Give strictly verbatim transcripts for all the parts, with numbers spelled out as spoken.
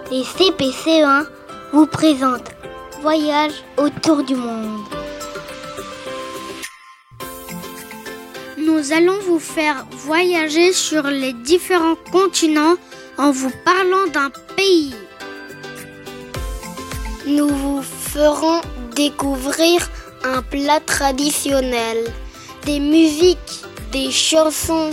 Les C P C E un vous présentent Voyage autour du monde. Nous allons vous faire voyager sur les différents continents en vous parlant d'un pays. Nous vous ferons découvrir un plat traditionnel, des musiques, des chansons.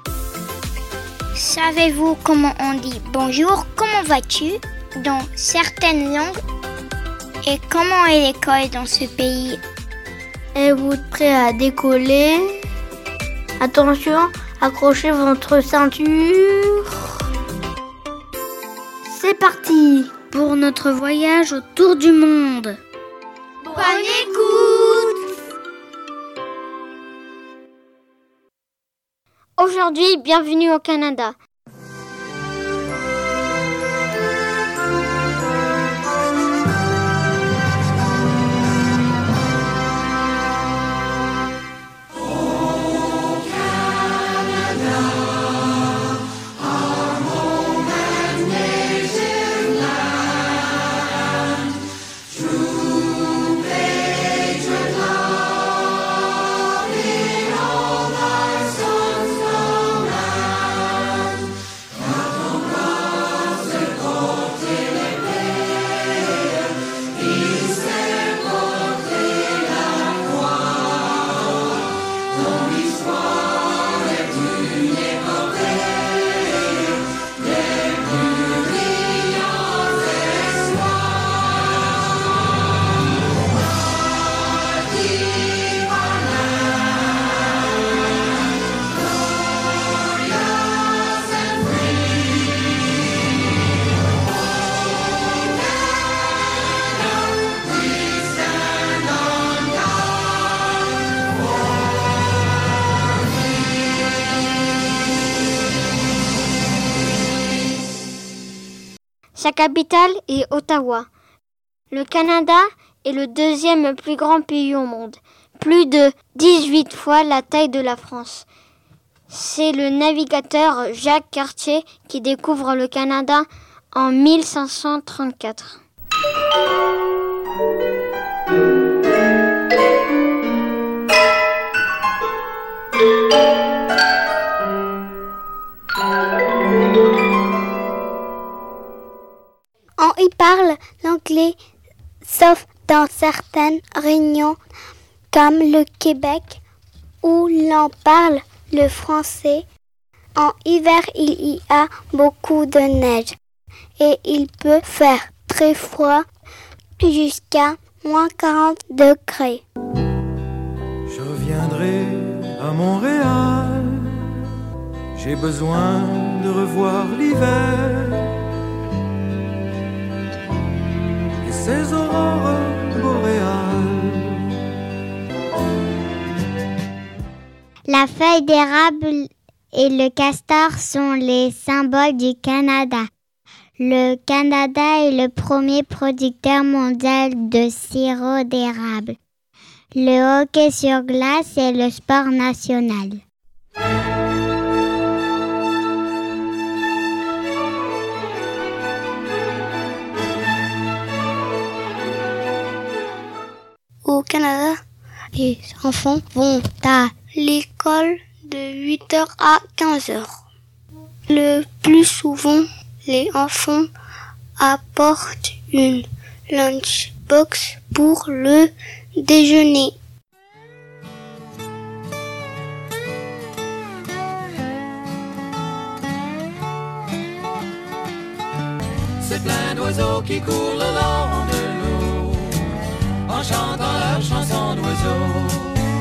Savez-vous comment on dit bonjour, comment vas-tu dans certaines langues? Et comment est l'école dans ce pays? Êtes-vous prêt à décoller? Attention, accrochez votre ceinture. C'est parti pour notre voyage autour du monde. Bonne écoute! Aujourd'hui, bienvenue au Canada. Sa capitale est Ottawa. Le Canada est le deuxième plus grand pays au monde, plus de dix-huit fois la taille de la France. C'est le navigateur Jacques Cartier qui découvre le Canada en mille cinq cent trente-quatre. On y parle l'anglais, sauf dans certaines régions comme le Québec, où l'on parle le français. En hiver, il y a beaucoup de neige et il peut faire très froid, jusqu'à moins quarante degrés. Je reviendrai à Montréal, j'ai besoin de revoir l'hiver. Ces aurores boréales. La feuille d'érable et le castor sont les symboles du Canada. Le Canada est le premier producteur mondial de sirop d'érable. Le hockey sur glace est le sport national. Au Canada, les enfants vont à l'école de huit heures à quinze heures. Le plus souvent, les enfants apportent une lunchbox pour le déjeuner. C'est plein d'oiseaux qui courent le long de l'eau, en chantant leur chanson d'oiseaux.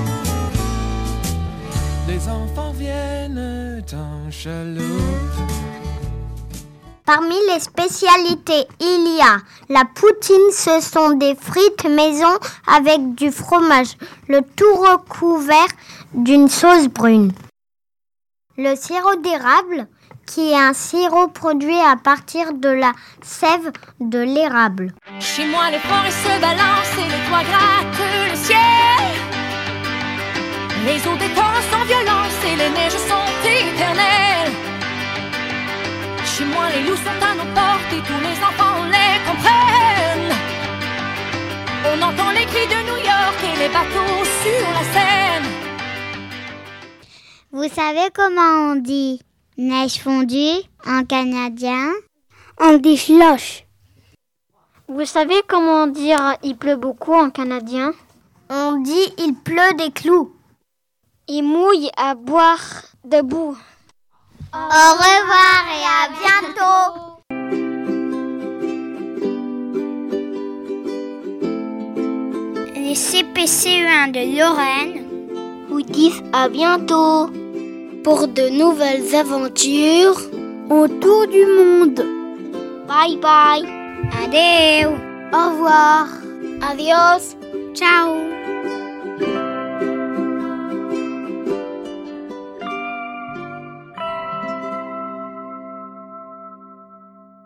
Les enfants viennent en chaloupe. Parmi les spécialités, il y a la poutine, ce sont des frites maison avec du fromage, le tout recouvert d'une sauce brune. Le sirop d'érable, qui est un sirop produit à partir de la sève de l'érable. Chez moi, les forêts se balancent et les toits grattent le ciel. Les eaux des torrents sont violentes et les neiges sont éternelles. Chez moi, les loups sont à nos portes si tous les enfants les comprennent. On entend les cris de New York et les bateaux sur la Seine. Vous savez comment on dit neige fondue en canadien? On dit slush. Vous savez comment dire il pleut beaucoup en canadien? On dit il pleut des clous. Il mouille à boire debout. Au revoir et à bientôt. Les C P C E un de Lorraine vous disent à bientôt pour de nouvelles aventures autour du monde. Bye bye. Adeu. Au revoir. Adios. Ciao.